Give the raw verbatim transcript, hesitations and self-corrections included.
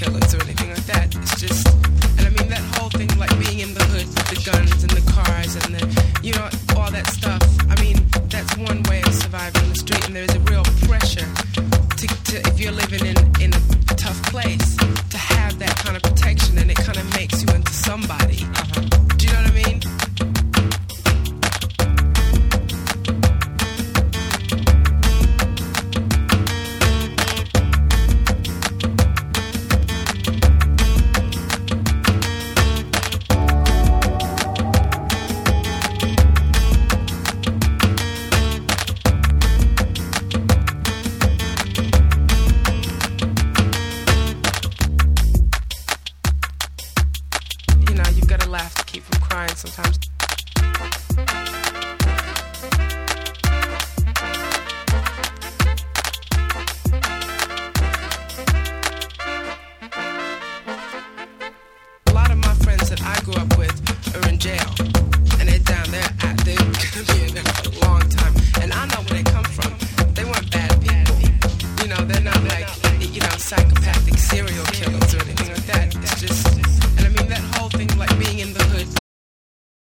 killers or anything like that. It's just, and I mean that whole thing, like being in the hood with the guns and the cars and the, you know, all that stuff. I mean, that's one way of surviving on the street, and there's a real pressure to, to if you're living in, in a tough place, to have that kind of protection, and it kind of makes you into somebody. Uh-huh. Do you know what I mean? Sometimes. A lot of my friends that I grew up with are in jail, and they're down there. At, they're gonna be in there for a long time, and I know where they come from. They weren't bad people, you know. They're not like, you know, psychopathic serial